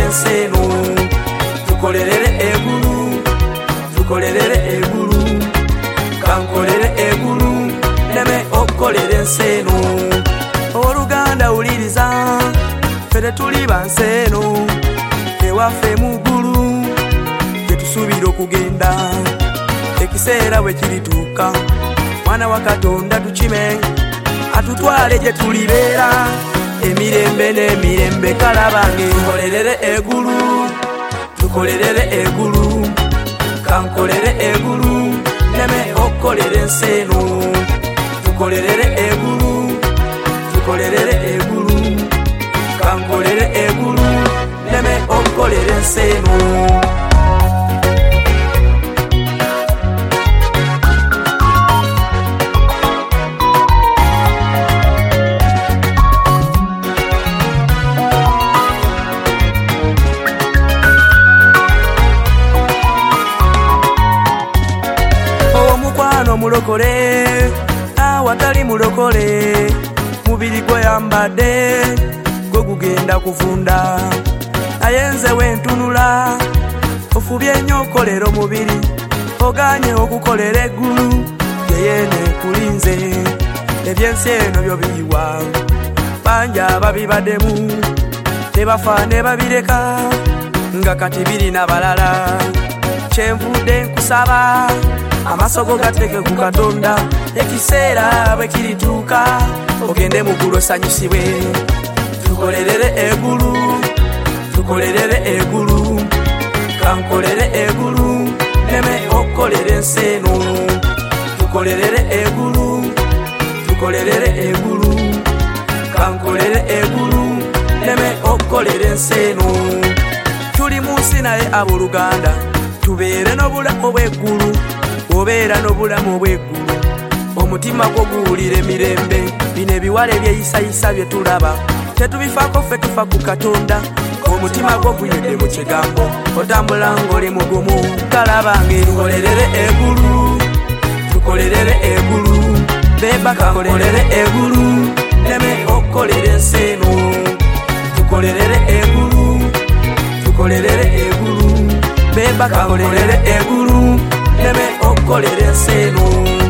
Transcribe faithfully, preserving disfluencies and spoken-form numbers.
enseno tukolerere egulu tukolerere egulu kankolere egulu neme okolere enseno oluganda uliriza fere tuli banseno ewaffe mugulu tetusubira okugenda ekiseera bwe kirituuka mwana wa Katonda tukime atutwale gye tulibeera emirembe n'emirembe kalabange tukolerere egulu tukolerere egulu kankolere egulu neme okolere enseno tukolerere egulu tukolerere egulu kankolere egulu neme okolere enseno mulokole awatali mulokole mubiri gwe yambadde gwe gugenda kufunda naye nze wentunula ofubye nnyo okolera omubiri oganye okukolera eggulu yeyene kulinze ebyensi eno byo biyiwa bangi ababibaddemu ne bafa ne babireka nga kati biri n'abalala kyenvudde nkusaba amasogo gateke ku Katonda ekiseera bwe kirituuka ogende mugulu osanyusibwe tukolerere egulu tukolerere egulu kankolere egulu neme okolere enseno tukolerere egulu tukolerere egulu kankolere egulu neme okolere enseno tuli munsi naye abooluganda tubeere n'obulamu bw'eggulu obeera n'obulamu bw'eggulu omutima gwo guwulira emirembe bino ebiwala ebyeyisayisa bye tulaba tetubifaako ffe tufa ku Katonda omutima gwo guyedde mu kigambo otambula ng'oli mugumu kalabange tukolerere egulu tukolerere egulu beba kakolerere egulu neme okolere enseno tukolerere egulu tukolerere egulu beba kakolerere egulu neme okolere enseno